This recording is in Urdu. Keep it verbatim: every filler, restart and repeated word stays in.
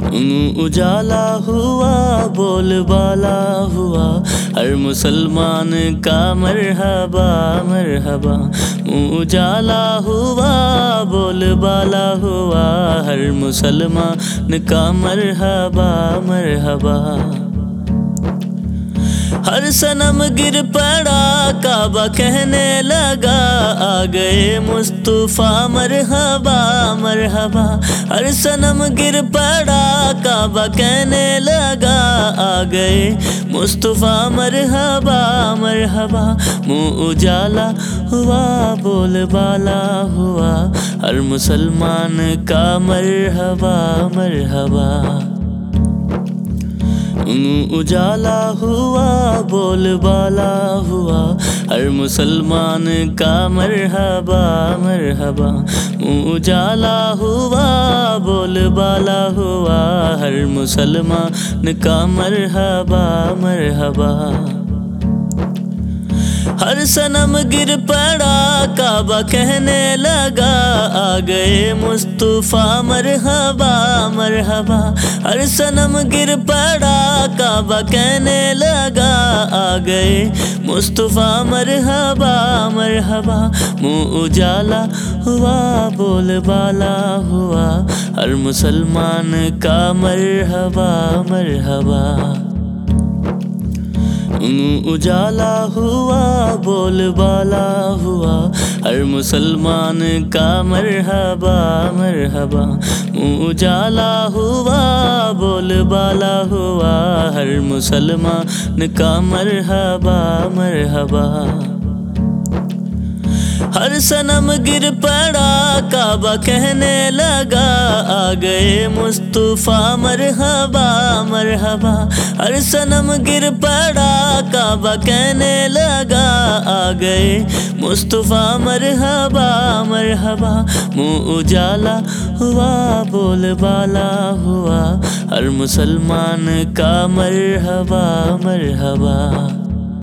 اجالا ہوا بول بالا ہوا ہر مسلمان کا مرحبا مرحبا۔ اجالا ہوا بول بالا ہوا ہر مسلمان کا مرحبا مرحبا۔ ہر صنم گر پڑا کعبہ کہنے لگا آ گئے مصطفیٰ مرحبا مرحبا۔ ہر صنم گر پڑا کعبہ کہنے لگا آ گئے مصطفیٰ مرحبا مرحبا۔ منہ اجالا ہوا بول بالا ہوا ہر مسلمان کا مرحبا مرحبا۔ اجالا ہوا بول بالا ہوا ہر مسلمان کا مرحبا مرحبا۔ اجالا ہوا بول بالا ہوا ہر مسلمان کا مرحبا مرحبا۔ ہر صنم گر پڑا کعبہ کہنے لگا آ گئے مصطفیٰ مرحبا مرحبا۔ ہر صنم گر پڑا کعبہ کہنے لگا آ گئے مصطفیٰ مرحبا مرحبا۔ منہ اجالا ہوا بول بالا ہوا ہر مسلمان کا مرحبا مرحبا۔ اجالا ہوا بول بالا ہوا ہر مسلمان کا مرحبا مرحبا۔ اجالا ہوا بول بالا ہوا ہر مسلمان کا مرحبا مرحبا۔ ہر صنم گر پڑا کعبہ کہنے لگا آ گئے مصطفیٰ مرحبا مرحبا۔ ہر صنم گر پڑا کعبہ کہنے لگا آ گئے مصطفیٰ مرحبا مرحبا۔ منہ اجالا ہوا بول بالا ہوا ہر مسلمان کا مرحبا مرحبا۔